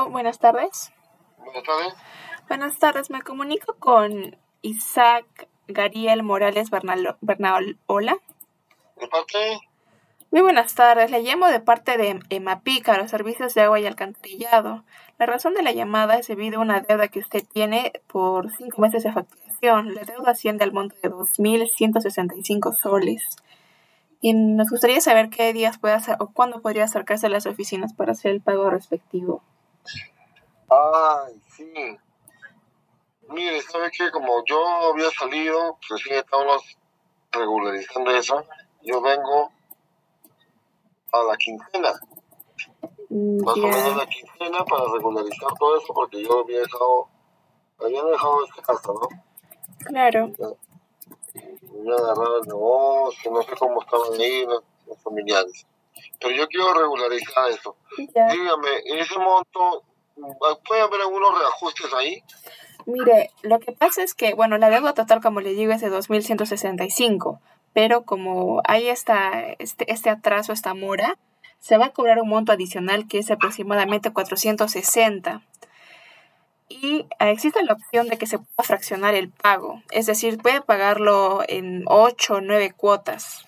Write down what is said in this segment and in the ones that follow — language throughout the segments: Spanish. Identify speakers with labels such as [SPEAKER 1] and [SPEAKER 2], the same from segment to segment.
[SPEAKER 1] Aló, buenas tardes.
[SPEAKER 2] Buenas tardes.
[SPEAKER 1] Buenas tardes, me comunico con Isaac Gariel Morales Bernaola.
[SPEAKER 2] ¿De parte?
[SPEAKER 1] Muy buenas tardes, le llamo de parte de EMAPICA, los servicios de agua y alcantarillado. La razón de la llamada es debido a una deuda que usted tiene por 5 meses de facturación. La deuda asciende al monto de 2.165 soles. Y nos gustaría saber qué días puede hacer o cuándo podría acercarse a las oficinas para hacer el pago respectivo.
[SPEAKER 2] Ay, sí. Mire, ¿sabe qué? Como yo había salido, pues sí, estábamos regularizando eso. Yo vengo a la quincena, más o menos la quincena, para regularizar todo eso, porque yo había dejado esta casa, ¿no?
[SPEAKER 1] Claro.
[SPEAKER 2] Me agarrado el negocio, no sé cómo estaban ahí los familiares. Pero yo quiero regularizar eso.
[SPEAKER 1] Ya.
[SPEAKER 2] Dígame, ese monto, ¿puede haber algunos reajustes ahí?
[SPEAKER 1] Mire, lo que pasa es que, bueno, la deuda total, como le digo, es de 2.165, pero como hay este atraso, esta mora, se va a cobrar un monto adicional que es aproximadamente 460. Y existe la opción de que se pueda fraccionar el pago, es decir, puede pagarlo en 8 o 9 cuotas.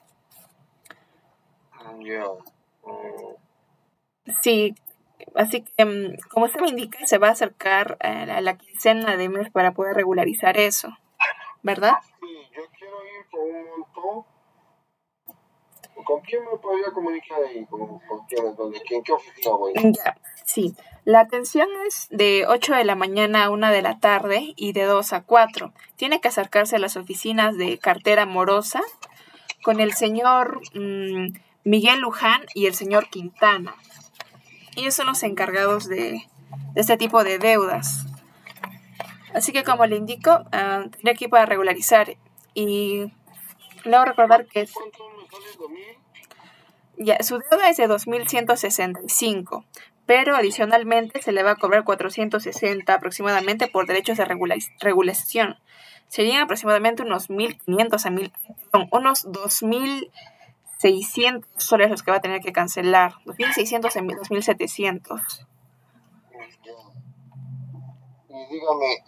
[SPEAKER 2] Ya.
[SPEAKER 1] Sí, así que, como usted me indica, se va a acercar a la quincena de mes para poder regularizar eso, ¿verdad?
[SPEAKER 2] Sí, yo quiero ir con un montón. ¿Con quién me podría comunicar ahí? ¿Con quién? ¿En qué oficina voy?
[SPEAKER 1] Ya, sí. La atención es de 8 de la mañana a 1 de la tarde y de 2 a 4. Tiene que acercarse a las oficinas de cartera morosa con el señor Miguel Luján y el señor Quintana. Ellos son los encargados de este tipo de deudas. Así que, como le indico, tendría que ir para regularizar. Y luego recordar que
[SPEAKER 2] ¿Cuánto me sale 2000?
[SPEAKER 1] Ya, su deuda es de 2.165, pero adicionalmente se le va a cobrar 460 aproximadamente por derechos de regulación. Serían aproximadamente unos 1.500 a 1.000, unos 2.600 soles los que va a tener que cancelar. 2.600 a 2.700.
[SPEAKER 2] Y dígame,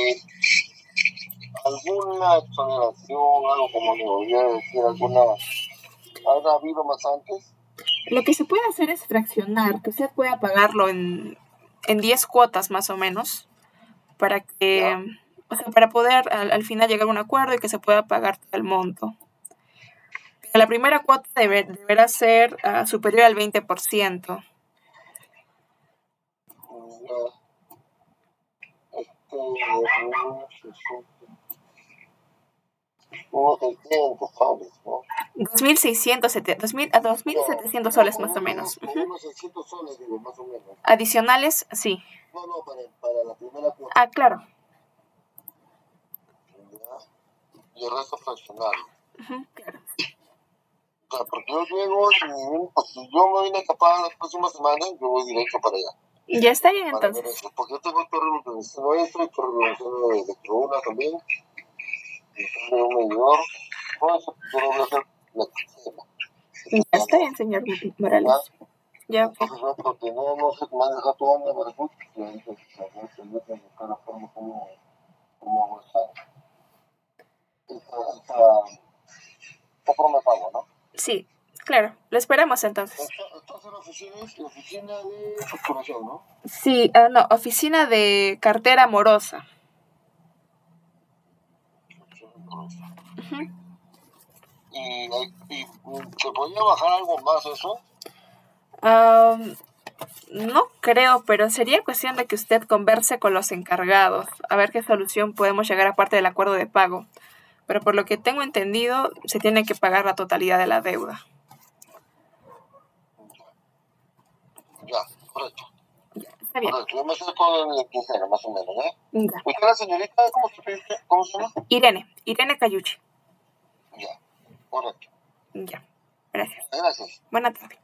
[SPEAKER 2] ¿alguna exoneración, algo como le voy a decir, ¿habrá habido más antes?
[SPEAKER 1] Lo que se puede hacer es fraccionar, que usted pueda pagarlo en 10 cuotas más o menos, para que, o sea, para poder al final llegar a un acuerdo y que se pueda pagar todo el monto. La primera cuota deberá ser superior al 20%.
[SPEAKER 2] Unos 600 soles, ¿no?
[SPEAKER 1] 2.700 soles más o menos.
[SPEAKER 2] Unos 600 soles, digo, más o menos.
[SPEAKER 1] Adicionales, sí.
[SPEAKER 2] No, para la primera cuota.
[SPEAKER 1] Claro.
[SPEAKER 2] Y el resto fraccionario.
[SPEAKER 1] Claro.
[SPEAKER 2] O sea, porque yo llego y si yo me vine a escapar las próximas semanas, yo voy directo para allá.
[SPEAKER 1] Ya está bien,
[SPEAKER 2] Para ver
[SPEAKER 1] entonces.
[SPEAKER 2] eso. Porque yo tengo que revolucionar esto y que revolucionar de Tribuna también. Y tengo un medidor. Todo eso yo lo voy a hacer la quincena.
[SPEAKER 1] Ya está bien, señor Morales. Ya, ok.
[SPEAKER 2] Entonces, no, porque no sé cómo manejar todo onda para el y ahí pues, yo tengo que buscar la forma como hago esa forma de pago, ¿no?
[SPEAKER 1] Sí, claro. Lo esperamos entonces.
[SPEAKER 2] Entonces la oficina de facturación, ¿no?
[SPEAKER 1] Sí, no, oficina de cartera morosa.
[SPEAKER 2] ¿Y se podría bajar algo más eso?
[SPEAKER 1] No creo, pero sería cuestión de que usted converse con los encargados, a ver qué solución podemos llegar aparte del acuerdo de pago. Pero por lo que tengo entendido, se tiene que pagar la totalidad de la deuda.
[SPEAKER 2] Ya, correcto.
[SPEAKER 1] Está bien.
[SPEAKER 2] Correcto, yo me acerco en la quincena, más o menos, ¿eh?
[SPEAKER 1] Ya.
[SPEAKER 2] ¿Usted la señorita, cómo se llama?
[SPEAKER 1] Irene Cayuchi.
[SPEAKER 2] Ya, correcto.
[SPEAKER 1] Ya. Gracias.
[SPEAKER 2] Gracias.
[SPEAKER 1] Buena tarde.